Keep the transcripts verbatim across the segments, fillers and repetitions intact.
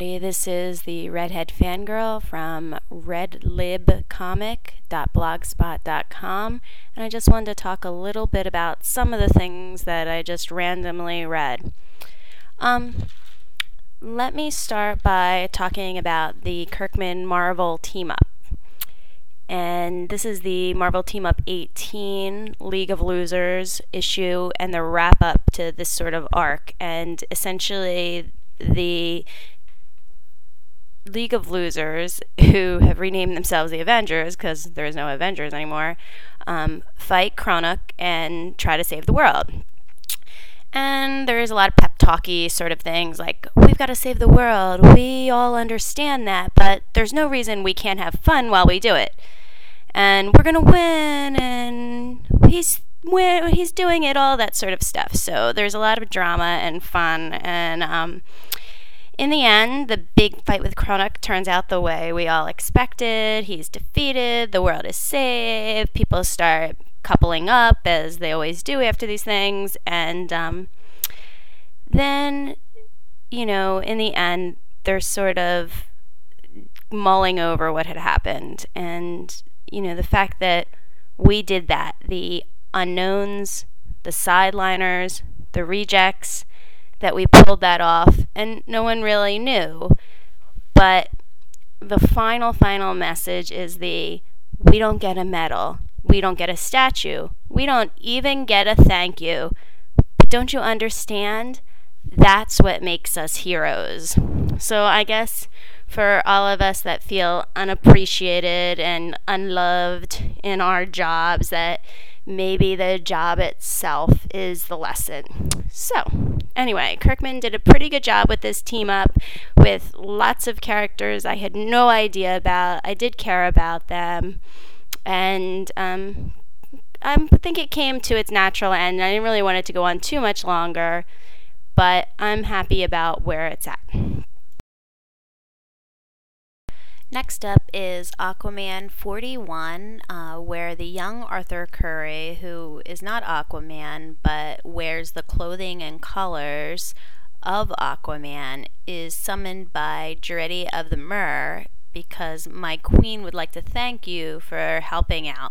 everybody. This is the Redhead Fangirl from red lib comic dot blogspot dot com, and I just wanted to talk a little bit about some of the things that I just randomly read. Um, let me start by talking about the Kirkman Marvel team-up. And this is the Marvel Team-Up eighteen League of Losers issue and the wrap-up to this sort of arc. And essentially, the League of Losers, who have renamed themselves the Avengers because there is no Avengers anymore, um, fight Kronuk and try to save the world. And there's a lot of pep talky sort of things like, we've got to save the world, we all understand that, but there's no reason we can't have fun while we do it. And we're going to win, and he's win- he's doing it, all that sort of stuff. So there's a lot of drama and fun, and um, in the end, the big fight with Kronuk turns out the way we all expected. He's defeated, the world is saved, people start coupling up, as they always do after these things, and um, then, you know, in the end, they're sort of mulling over what had happened, and you know, the fact that we did that, the unknowns, the sideliners, the rejects, that we pulled that off, and no one really knew. But the final, final message is the, we don't get a medal, we don't get a statue, we don't even get a thank you. But don't you understand? That's what makes us heroes. So I guess for all of us that feel unappreciated and unloved in our jobs, that maybe the job itself is the lesson. So, anyway, Kirkman did a pretty good job with this team up with lots of characters I had no idea about. I did care about them, and um, I think it came to its natural end. I didn't really want it to go on too much longer, but I'm happy about where it's at. Next up is Aquaman forty-one, uh, where the young Arthur Curry, who is not Aquaman but wears the clothing and colors of Aquaman, is summoned by Jaretti of the Mer because my queen would like to thank you for helping out.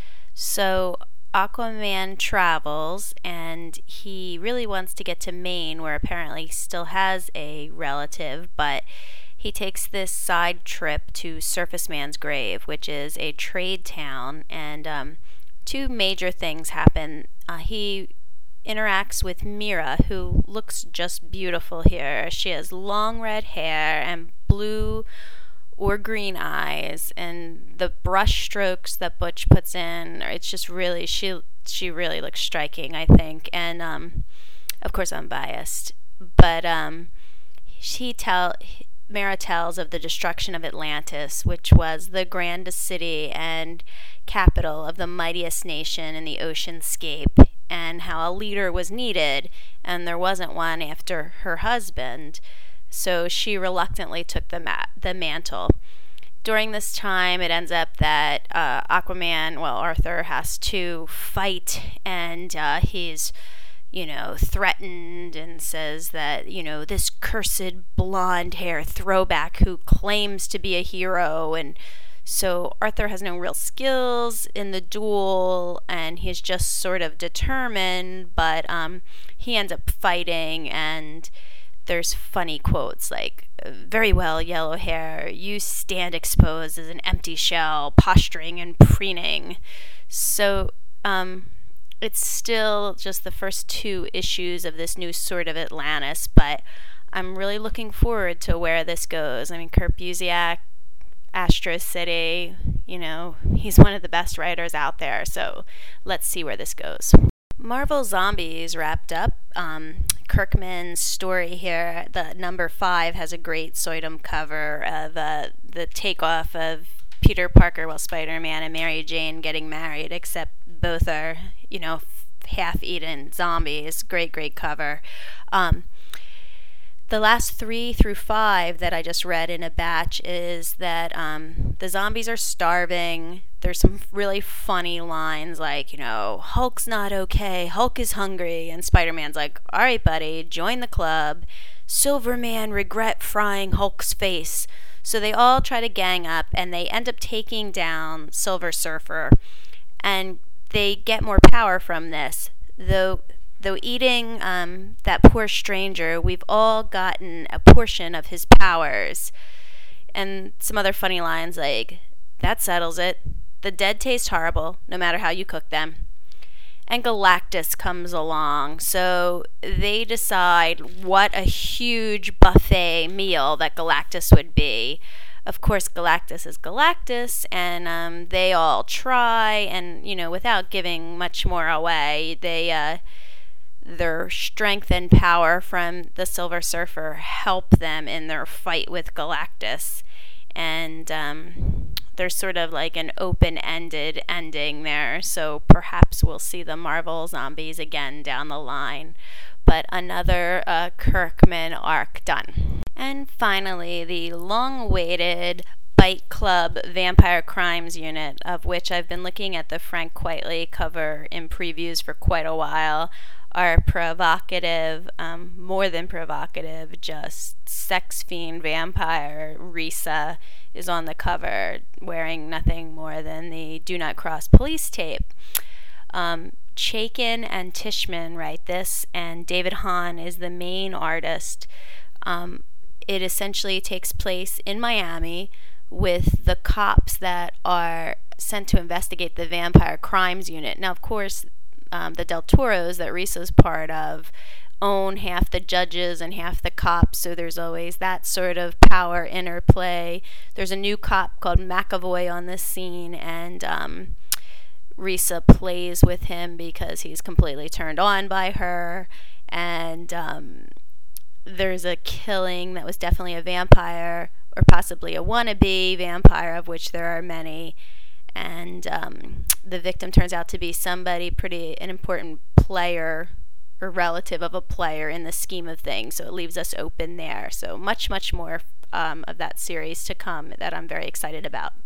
So Aquaman travels, and he really wants to get to Maine, where apparently he still has a relative, but he takes this side trip to Surface Man's grave, which is a trade town, and um, two major things happen. Uh, he interacts with Mera, who looks just beautiful here. She has long red hair and blue or green eyes, and the brush strokes that Butch puts in, it's just really, she she really looks striking, I think. And um, of course I'm biased, but um, she tell Mera tells of the destruction of Atlantis, which was the grandest city and capital of the mightiest nation in the oceanscape, and how a leader was needed, and there wasn't one after her husband. So she reluctantly took the ma- the mantle. During this time, it ends up that uh, Aquaman, well, Arthur, has to fight, and uh, he's, you know, threatened and says that, you know, this cursed blonde hair throwback who claims to be a hero. And so Arthur has no real skills in the duel, and he's just sort of determined, but um, he ends up fighting, and there's funny quotes like, very well, yellow hair, you stand exposed as an empty shell, posturing and preening. So um, it's still just the first two issues of this new sort of Atlantis, but I'm really looking forward to where this goes. I mean, Kurt Busiek, Astro City, you know, he's one of the best writers out there, so let's see where this goes. Marvel Zombies wrapped up. Um, Kirkman's story here, the number five, has a great Soydom cover of uh, the takeoff of Peter Parker, well, Spider-Man and Mary Jane getting married, except both are, you know, half-eaten zombies. Great, great cover. Um, the last three through five that I just read in a batch is that um, the zombies are starving. There's some really funny lines like, you know, Hulk's not okay, Hulk is hungry, and Spider-Man's like, all right, buddy, join the club. Silverman regret frying Hulk's face. So they all try to gang up, and they end up taking down Silver Surfer, and they get more power from this. Though, though eating um, that poor stranger, we've all gotten a portion of his powers. And some other funny lines like, that settles it. The dead taste horrible, no matter how you cook them. And Galactus comes along, so they decide what a huge buffet meal that Galactus would be. Of course, Galactus is Galactus, and um, they all try, and, you know, without giving much more away, they, uh, their strength and power from the Silver Surfer help them in their fight with Galactus. And, um... there's sort of like an open-ended ending there, so perhaps we'll see the Marvel zombies again down the line. But another uh, Kirkman arc done. And finally, the long-awaited Bite Club Vampire Crimes Unit, of which I've been looking at the Frank Quitely cover in previews for quite a while. Are provocative, um, more than provocative, just sex fiend vampire Risa is on the cover wearing nothing more than the Do Not Cross police tape. Um, Chaykin and Tishman write this, and David Hahn is the main artist. Um, it essentially takes place in Miami with the cops that are sent to investigate the Vampire Crimes Unit. Now, of course, Um, the Del Toros that Risa's part of own half the judges and half the cops, so there's always that sort of power interplay. There's a new cop called McAvoy on this scene, and um, Risa plays with him because he's completely turned on by her, and um, there's a killing that was definitely a vampire, or possibly a wannabe vampire, of which there are many. And um, the victim turns out to be somebody pretty, an important player or relative of a player in the scheme of things. So it leaves us open there. So much, much more um, of that series to come that I'm very excited about.